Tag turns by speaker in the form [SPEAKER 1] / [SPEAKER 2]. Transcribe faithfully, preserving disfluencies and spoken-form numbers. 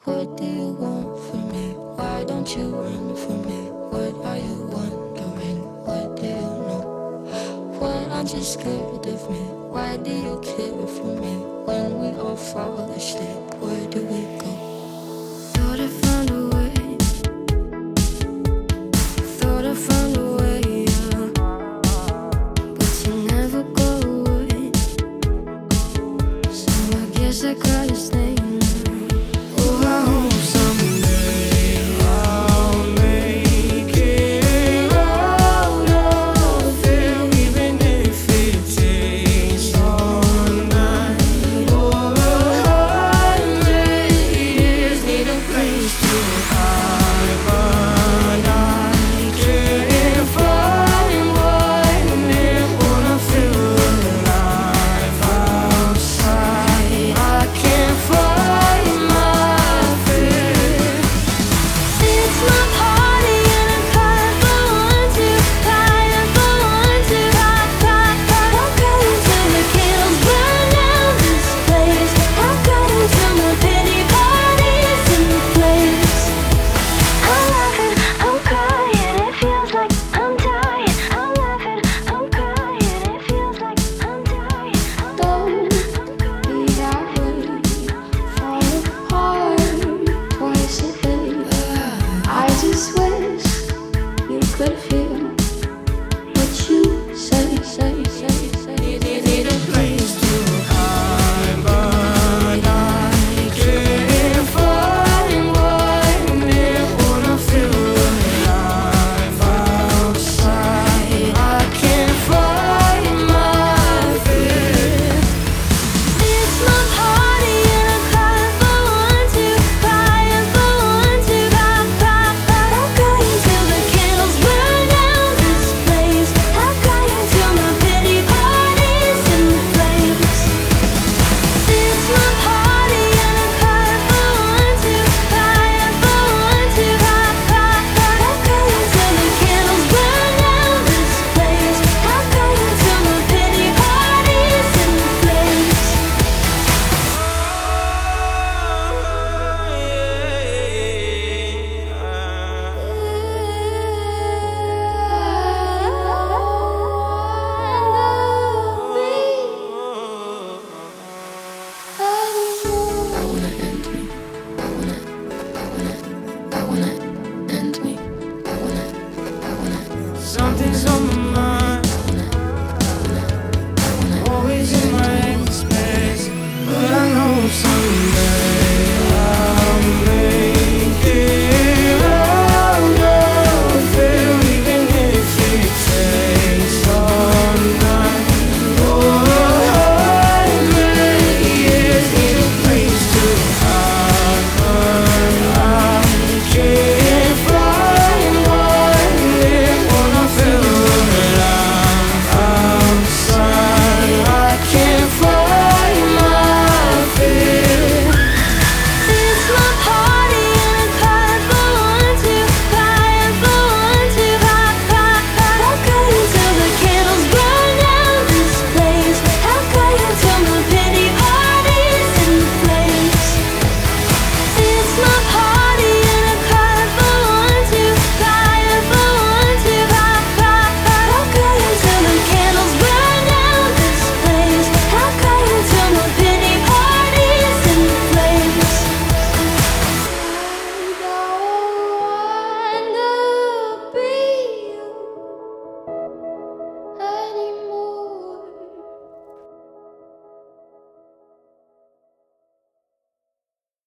[SPEAKER 1] What do you want from me? Why don't you run from me? What are you wondering? What do you know? Why aren't you scared of me? Why do you care for me? When we all fall asleep, where do we go? Thought I found a way. Thought I found a way, yeah. But you never go away. So I guess I gotta stay. Could feel what you say, say, say, say. Need, need a place to hide, but I can't find one near. Wanna feel alive outside. I can't find my fear. It's my party and I cry for one to cry and for one to cry, cry, cry. I'm crying till the candles burn down this place. I'm crying till my pity party's in flames. It's my party and I cry for one to cry and for one to cry, cry, cry. I'm crying till the candles burn down this place. I'm crying till my pity party's in flames. I wanna end me. I wanna, I wanna, I wanna end me. I wanna, I wanna. Something's on my